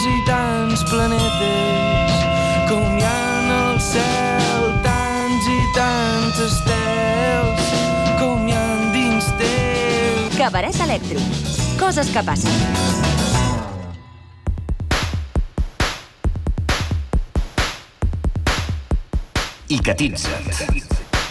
tants i tants planetes, com hi ha en el cel tants i tants estels, com hi ha dins teu. Cabaret Elèctric. Coses que passen. I que t'inset.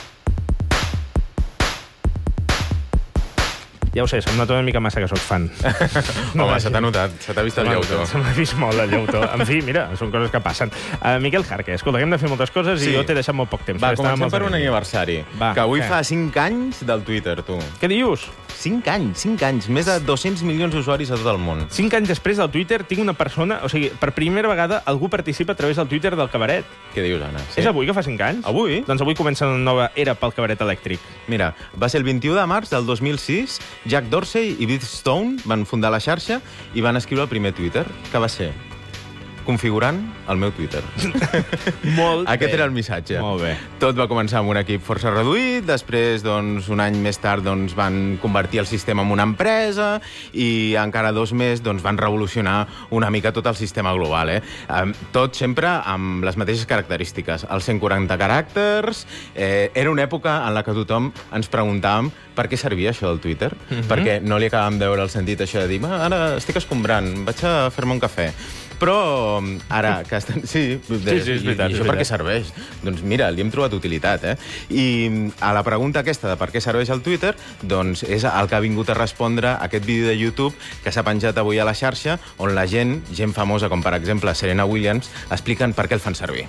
Ja ho sé, se'm nota una mica massa que sóc fan. Home, se t'ha notat, se t'ha vist el llautó. Se m'ha vist molt el llautó. En fi, mira, són coses que passen. Miquel Jarque, escolta, que hem de fer moltes coses i jo t'he deixat molt poc temps. Va, comencem per un aniversari. Que avui fa 5 anys del Twitter, tu. Què dius? 5 anys. Més de 200 milions d'usuaris a tot el món. 5 anys després del Twitter tinc una persona... O sigui, per primera vegada algú participa a través del Twitter del cabaret. Què dius, Anna? És avui que fa 5 anys? Avui? Doncs avui comença una nova era pel cabaret elèctric. Mira, va ser el 21 de març del 2006. Jack Dorsey i Bill Stone van fundar la xarxa i van escriure el primer Twitter, que va ser configurant el meu Twitter. Molt Aquest bé. era el missatge. Molt bé. Tot va començar amb un equip força reduït, després, doncs, un any més tard, doncs, van convertir el sistema en una empresa i encara 2 més doncs, van revolucionar una mica tot el sistema global. Tot sempre amb les mateixes característiques. Els 140 caràcters. Era una època en la que tothom ens preguntàvem per què servia això del Twitter, perquè no li acabàvem de veure el sentit això de dir ara estic escombrant, vaig a fer-me un cafè. Però ara que estan... Sí, és veritat. I això per què serveix? Doncs mira, li hem trobat utilitat, I a la pregunta aquesta de per què serveix el Twitter, doncs és el que ha vingut a respondre aquest vídeo de YouTube que s'ha penjat avui a la xarxa, on la gent famosa, com per exemple Serena Williams, expliquen per què el fan servir.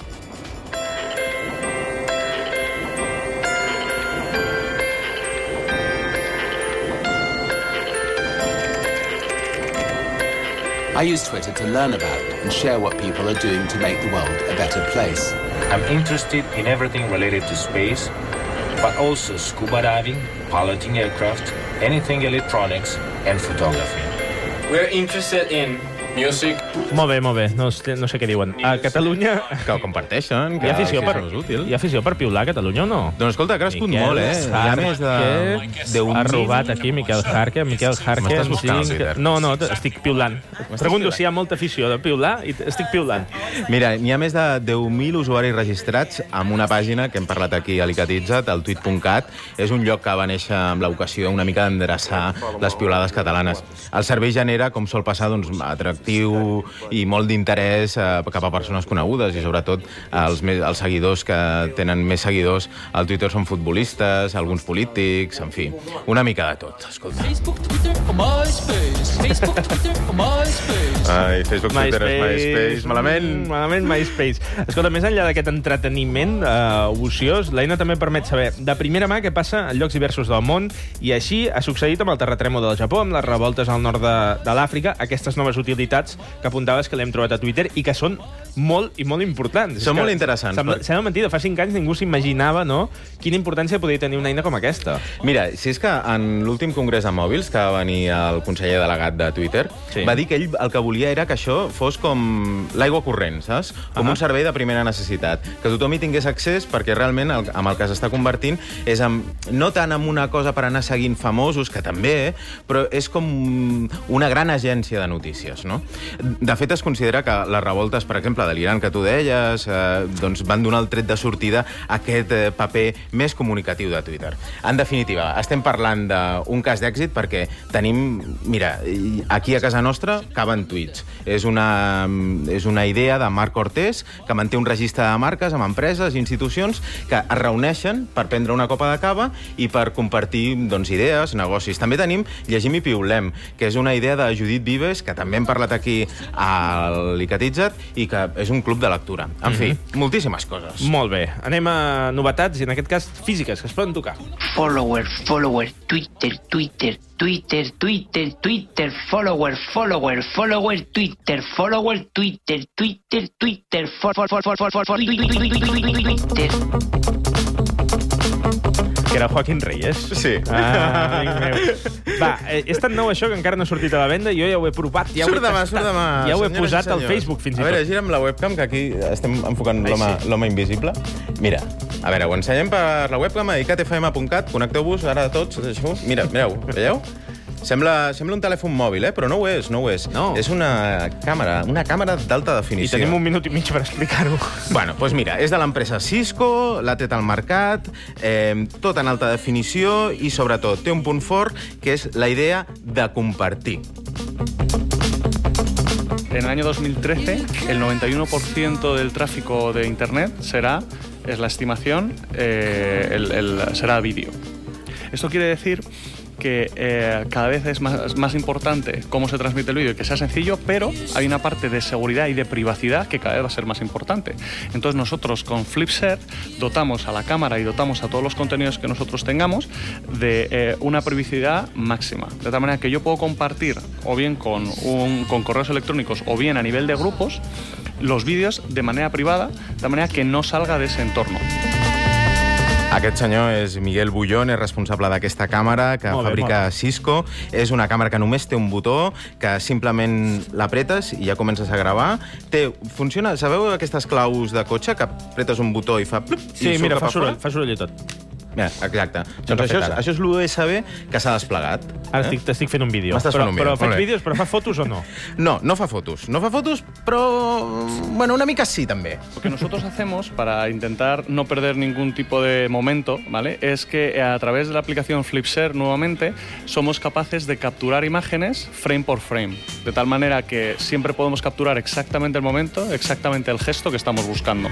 I use Twitter to learn about and share what people are doing to make the world a better place. I'm interested in everything related to space, but also scuba diving, piloting aircraft, anything electronics, and photography. We're interested in music. Molt bé. No sé què diuen. A Catalunya... Que ho comparteixen, que hi ha útil. Hi ha afició per piular a Catalunya o no? Doncs escolta, ha crescut molt, Hi ha més de... Ha robat aquí Miquel Jarque. M'estàs buscant, Twitter? No, estic piulant. Pregunto si hi ha molta afició de piular i estic piulant. Mira, n'hi ha més de 10.000 usuaris registrats amb una pàgina que hem parlat aquí a l'Icatitzat, el tweet.cat. És un lloc que va néixer amb l'ocasió una mica d'endreçar les piulades catalanes. El servei genera, com sol passar, doncs, atractiu i molt d'interès cap a persones conegudes i sobretot els seguidors que tenen més seguidors al Twitter són futbolistes, alguns polítics, en fi, una mica de tot, escolta. Facebook, Twitter o MySpace. Facebook, Twitter o MySpace. Ai, Facebook, Twitter, MySpace, malament. Malament MySpace. Escolta, més enllà d'aquest entreteniment ociós, l'eina també permet saber de primera mà què passa en llocs diversos del món i així ha succeït amb el terratrèmol del Japó, amb les revoltes al nord de l'Àfrica, aquestes noves utilitats que apuntaves que l'hem trobat a Twitter i que són molt i molt importants. Són molt interessants. Sembla mentida, fa 5 anys ningú s'imaginava, no?, quina importància podia tenir una eina com aquesta. Mira, si és que en l'últim congrés de mòbils que va venir el conseller delegat de Twitter, va dir que ell el que volia era que això fos com l'aigua corrent, saps? Com un servei de primera necessitat. Que tothom hi tingués accés perquè realment amb el que s'està convertint és no tant en una cosa per anar seguint famosos, que també, però és com una gran agència de notícies, no? De fet, es considera que les revoltes, per exemple, de l'Iran, que tu deies, doncs van donar el tret de sortida a aquest paper més comunicatiu de Twitter. En definitiva, estem parlant d'un cas d'èxit perquè tenim... Mira, aquí a casa nostra caben tuits. És una idea de Marc Cortés que manté un registre de marques amb empreses i institucions que es reuneixen per prendre una copa de cava i per compartir idees, negocis. També tenim Llegim i Piulem, que és una idea de Judit Vives, que també hem parlat aquí a l'Icatitzat i que és un club de lectura. En fi, moltíssimes coses. Molt bé. Anem a novetats, i en aquest cas físiques, que es poden tocar. Follower, Twitter, Twitter, follower, Twitter, Que era Joaquín Reyes. Sí. Amic meu. Va, és tan nou això que encara no ha sortit a la venda, jo ja ho he provat, ja ho he tastat. Ja ho he posat al Facebook, fins i tot. A veure, gira'm la webcam, que aquí estem enfocant l'home invisible. Mira, a veure, ho ensenyem per la webcam a icatfm.cat, connecteu-vos ara tots, mira, mireu, veieu? Sembla un telèfon mòbil, però no ho és, no ho és. No. És una càmera d'alta definició. I tenim 1 minut i mig per explicar-ho. Bueno, doncs mira, és de l'empresa Cisco, l'ha tret al mercat, tot en alta definició i, sobretot, té un punt fort, que és la idea de compartir. En el año 2013, el 91% del tráfico de Internet es la estimación, será vídeo. Esto quiere decir que cada vez es más importante cómo se transmite el vídeo y que sea sencillo, pero hay una parte de seguridad y de privacidad que cada vez va a ser más importante. Entonces nosotros con FlipShare dotamos a la cámara y dotamos a todos los contenidos que nosotros tengamos de una privacidad máxima. De tal manera que yo puedo compartir o bien con correos electrónicos o bien a nivel de grupos los vídeos de manera privada, de manera que no salga de ese entorno. Aquest senyor és Miguel Bullón, és responsable d'aquesta càmera que fabrica Cisco. És una càmera que només té un botó, que simplement l'apretes i ja comences a gravar. Funciona, sabeu aquestes claus de cotxe que apretes un botó i fa... Sí, mira, fa soroll i tot. Exacte. Doncs això és l'USB que s'ha desplegat. Ara t'estic fent un vídeo. Però faig vídeos, però fa fotos o no? No, no fa fotos. No fa fotos, però... Bueno, una mica sí, també. Lo que nosotros hacemos para intentar no perder ningún tipo de momento, ¿vale? Es que a través de la aplicación FlipShare, nuevamente, somos capaces de capturar imágenes frame por frame. De tal manera que siempre podemos capturar exactamente el momento, exactamente el gesto que estamos buscando.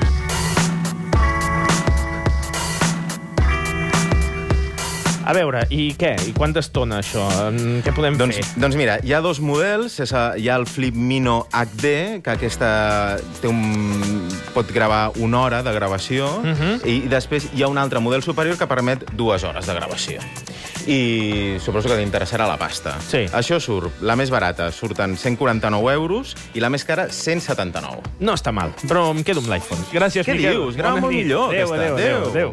A veure, i què? I quanta estona, això? Què podem fer? Doncs mira, hi ha 2 models. Hi ha el Flip Mino HD, que aquesta pot gravar 1 hora de gravació, i després hi ha un altre model superior que permet 2 hores de gravació. I suposo que t'interessarà la pasta. Sí. Això surt, la més barata, surten 149 euros, i la més cara, 179. No està mal, però em quedo amb l'iPhone. Gràcies, Miquel. Què dius? Grava molt millor, aquesta. Adéu.